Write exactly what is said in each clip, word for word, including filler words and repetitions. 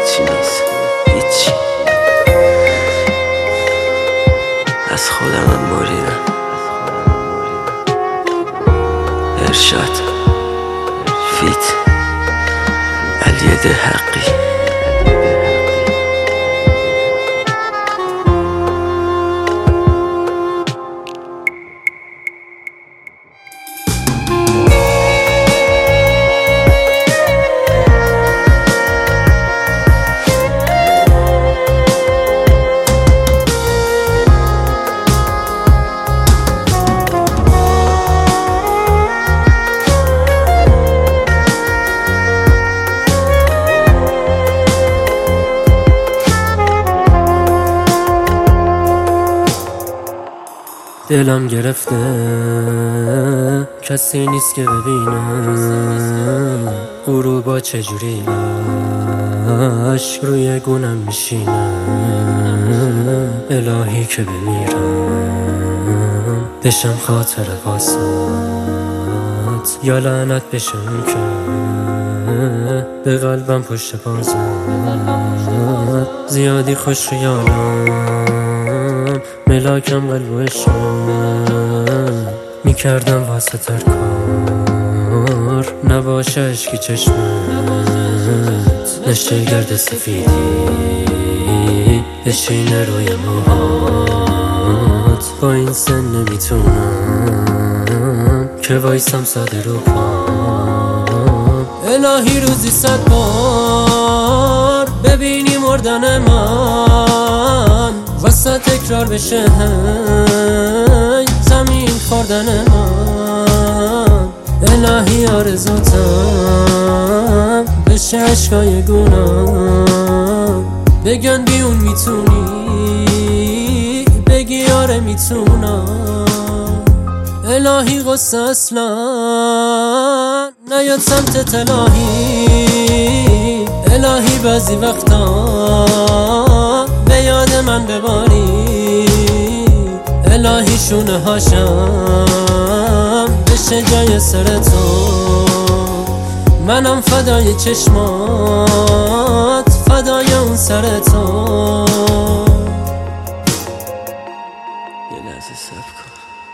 هیچی نیست، هیچی. از خودمم بریدم. ارشاد فیت علی دهقی. دلم گرفته کسی نیست که ببینه غروبا چجوری عشق روی گونم میشینه. الهی که بمیرم بشم خاطر واسط، یا لعنت بشه اون که به قلبم پشت بازت. زیادی خوش خیالم ملاکم قلب و عشق میکردم واسه ترکار، نباشه اشکی چشمت نشه گرد سفیدی بشینه روی موهات. با این سن نمیتونم که وایسم ساده رو پام. الهی روزی صد بار ببینی مردن من واسه تکرار بشه زمین خوردن من. الهی آرزوتم بشه عشقای گونم بگن بیون میتونی بگی آره میتونم. الهی غصه اصلا نیاد سمت الهی. الهی بعضی وقتا به یاد من بباری. الهی شونه هاشم بشه جای سر تو، منم فدای چشمات فدای اون سر تو. یه لحظه صبر کن.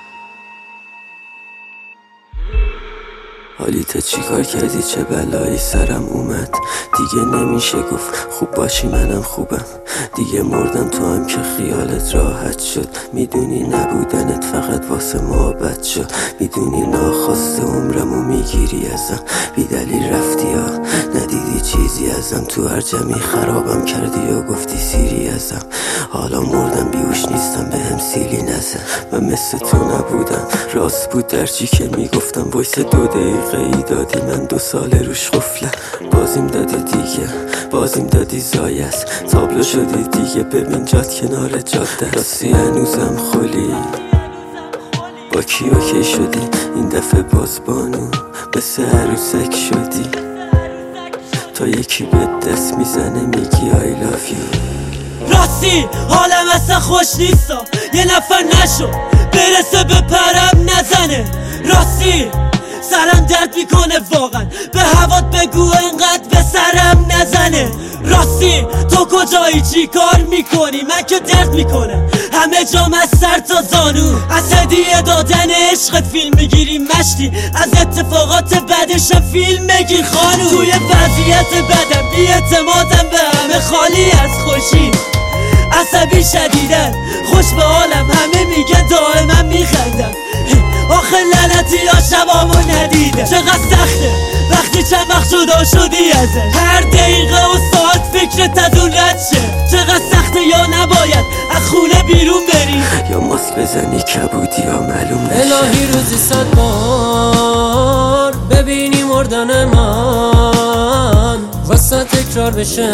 حالی تو چی کار کردی؟ چه بلایی سرم اومد؟ دیگه نمیشه گفت خوب باشی منم خوبم. دیگه مردم تو هم که خیالت راحت شد. میدونی نبودنت فقط واسه محبت شد. میدونی ناخواسته عمرمو میگیری ازم. بی دلیل رفتی ها ندیدی چیزی ازم. تو هر جمعی خرابم کردی و گفتی سیری ازم. حالا مردم بیوش نیستم به هم سیلی نزن. من مثل تو نبودم، راست بود درچی که میگفتم. وایس دو دقیقه ای دادی من دو ساله روش خفلم. بازیم دادی دیگه بازیم دادی زایه است. تابلو شدی دیگه ببین جات کنار جاده. راستی هنوزم خلی با کی اوکی شدی؟ این دفعه باز بانو مثل عروسک شدی. تا یکی به دست میزنه میگی I love you. راستی حالم اصلا خوش نیستا، یه نفر نشو برسه به پرم نزنه. راستی سرم درد میکنه واقعا، به هوات بگو انقدر به سرم نزنه. راستی تو کجایی چی کار میکنی؟ من که درد میکنه همه جام از سر تا زانو. از هدیه دادن عشق فیلم میگیری مشتی، از اتفاقات بعدش فیلم میگیر خانو. توی وضعیت بدم بی اعتمادم به همه خالی از خوشی، عصبی شدیدن خوش به حالم همه میگه دائما میخندم. آخه لعنتی ها شبامو ندیده. چقدر سخته وقتی چند وقت جدا شدی ازش، هر دقیقه و ساعت فکرت از اون رد شه. چقدر سخته یا نباید از خونه بیرون بری، یا ماسک بزنی کبودی یا معلوم نشه. الهی روزی صد بار ببینی مردن من واسه تکرار بشه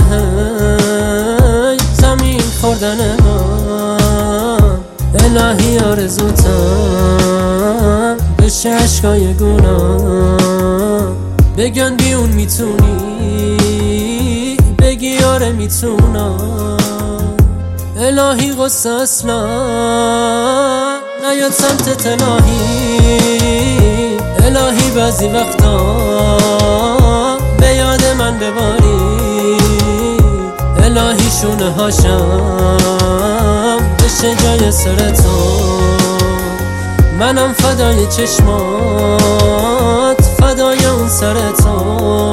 زمین خوردن من. الهی آرزوتم بشه عشقای گونم بگن بیون میتونی بگی آره میتونم. الهی غصه اصلا نیاد سمت الهی. الهی بعضی وقتا به یاد من بباری. الهی شونه هاشم بشه جای سر تو، منم فدای چشمات، فدای اون سر تو.